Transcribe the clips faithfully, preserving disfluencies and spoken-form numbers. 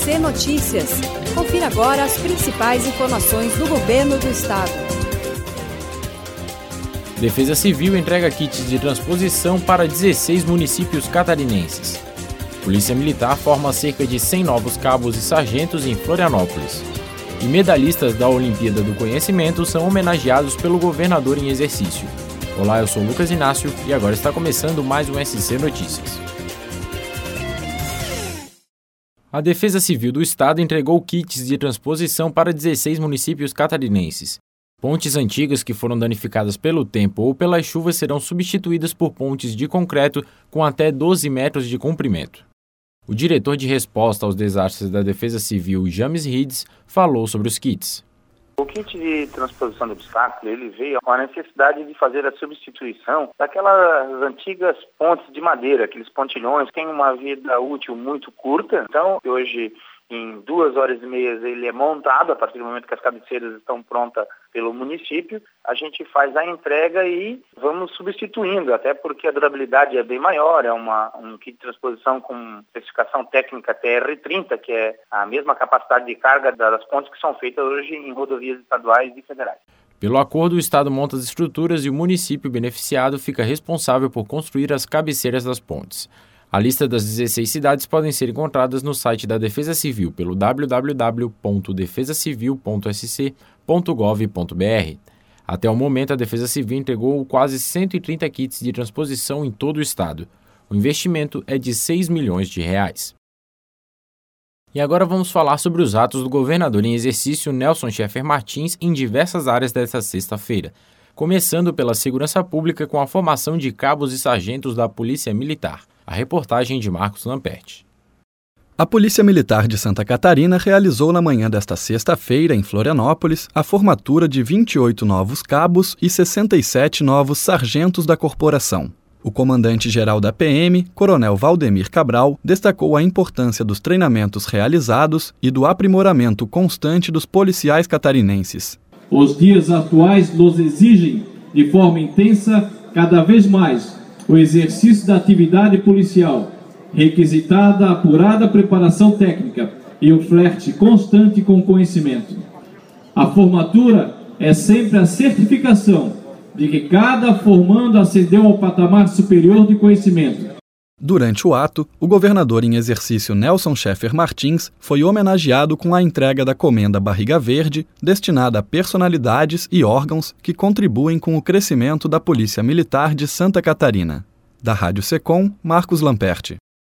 C Notícias. Confira agora as principais informações do governo do estado. Defesa Civil entrega kits de transposição para dezesseis municípios catarinenses. Polícia Militar forma cerca de cem novos cabos e sargentos em Florianópolis. E medalhistas da Olimpíada do Conhecimento são homenageados pelo governador em exercício. Olá, eu sou Lucas Inácio e agora está começando mais um S C Notícias. A Defesa Civil do Estado entregou kits de transposição para dezesseis municípios catarinenses. Pontes antigas que foram danificadas pelo tempo ou pelas chuvas serão substituídas por pontes de concreto com até doze metros de comprimento. O diretor de resposta aos desastres da Defesa Civil, James Rides, falou sobre os kits. O kit de transposição de obstáculo, ele veio com a necessidade de fazer a substituição daquelas antigas pontes de madeira, aqueles pontilhões que têm uma vida útil muito curta. Então, hoje, em duas horas e meia, ele é montado, a partir do momento que as cabeceiras estão prontas pelo município, a gente faz a entrega e vamos substituindo, até porque a durabilidade é bem maior, é uma, um kit de transposição com especificação técnica T R trinta, que é a mesma capacidade de carga das pontes que são feitas hoje em rodovias estaduais e federais. Pelo acordo, o Estado monta as estruturas e o município beneficiado fica responsável por construir as cabeceiras das pontes. A lista das dezesseis cidades podem ser encontradas no site da Defesa Civil pelo w w w ponto defesa civil ponto s c ponto gov ponto b r. Até o momento, a Defesa Civil entregou quase cento e trinta kits de transposição em todo o estado. O investimento é de seis milhões de reais. E agora vamos falar sobre os atos do governador em exercício Nelson Schaefer Martins em diversas áreas desta sexta-feira, começando pela segurança pública com a formação de cabos e sargentos da Polícia Militar. A reportagem de Marcos Lamperti. A Polícia Militar de Santa Catarina realizou na manhã desta sexta-feira, em Florianópolis, a formatura de vinte e oito novos cabos e sessenta e sete novos sargentos da corporação. O comandante-geral da P M, Coronel Valdemir Cabral, destacou a importância dos treinamentos realizados e do aprimoramento constante dos policiais catarinenses. Os dias atuais nos exigem, de forma intensa, cada vez mais, o exercício da atividade policial, requisitada a apurada preparação técnica e o flerte constante com o conhecimento. A formatura é sempre a certificação de que cada formando ascendeu ao patamar superior de conhecimento. Durante o ato, o governador em exercício Nelson Schaefer Martins foi homenageado com a entrega da Comenda Barriga Verde, destinada a personalidades e órgãos que contribuem com o crescimento da Polícia Militar de Santa Catarina. Da Rádio Secom, Marcos Lamperti.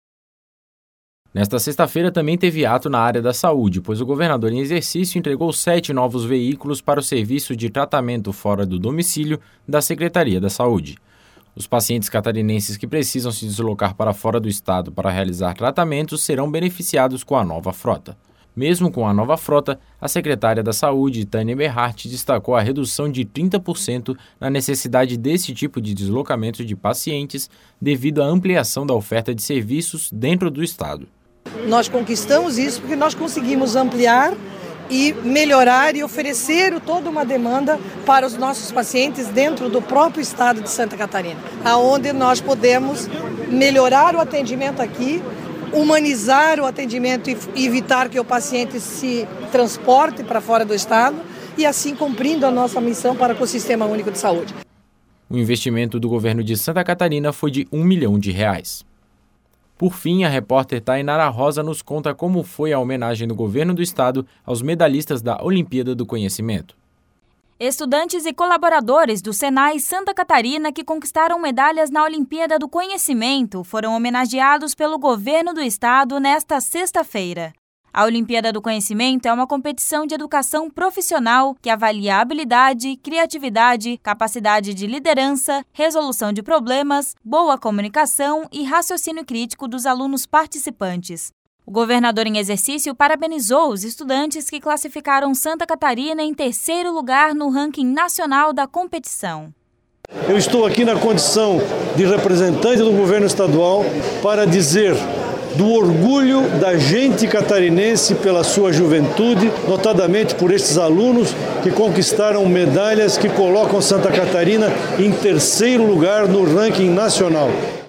Nesta sexta-feira também teve ato na área da saúde, pois o governador em exercício entregou sete novos veículos para o serviço de tratamento fora do domicílio da Secretaria da Saúde. Os pacientes catarinenses que precisam se deslocar para fora do estado para realizar tratamentos serão beneficiados com a nova frota. Mesmo com a nova frota, a secretária da Saúde, Tânia Berhardt, destacou a redução de trinta por cento na necessidade desse tipo de deslocamento de pacientes devido à ampliação da oferta de serviços dentro do estado. Nós conquistamos isso porque nós conseguimos ampliar e melhorar e oferecer toda uma demanda para os nossos pacientes dentro do próprio estado de Santa Catarina, aonde nós podemos melhorar o atendimento aqui, humanizar o atendimento e evitar que o paciente se transporte para fora do estado e assim cumprindo a nossa missão para com o Sistema Único de Saúde. O investimento do governo de Santa Catarina foi de um milhão de reais. Por fim, a repórter Tainara Rosa nos conta como foi a homenagem do governo do estado aos medalhistas da Olimpíada do Conhecimento. Estudantes e colaboradores do Senai Santa Catarina que conquistaram medalhas na Olimpíada do Conhecimento foram homenageados pelo governo do estado nesta sexta-feira. A Olimpíada do Conhecimento é uma competição de educação profissional que avalia habilidade, criatividade, capacidade de liderança, resolução de problemas, boa comunicação e raciocínio crítico dos alunos participantes. O governador em exercício parabenizou os estudantes que classificaram Santa Catarina em terceiro lugar no ranking nacional da competição. Eu estou aqui na condição de representante do governo estadual para dizer do orgulho da gente catarinense pela sua juventude, notadamente por estes alunos que conquistaram medalhas que colocam Santa Catarina em terceiro lugar no ranking nacional.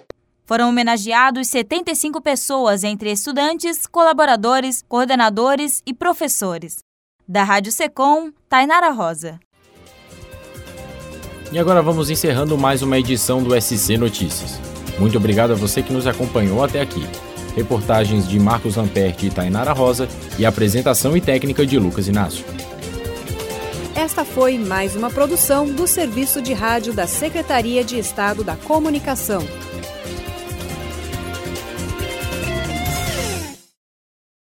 Foram homenageados setenta e cinco pessoas, entre estudantes, colaboradores, coordenadores e professores. Da Rádio Secom, Tainara Rosa. E agora vamos encerrando mais uma edição do S C Notícias. Muito obrigado a você que nos acompanhou até aqui. Reportagens de Marcos Lamperti e Tainara Rosa e apresentação e técnica de Lucas Inácio. Esta foi mais uma produção do Serviço de Rádio da Secretaria de Estado da Comunicação.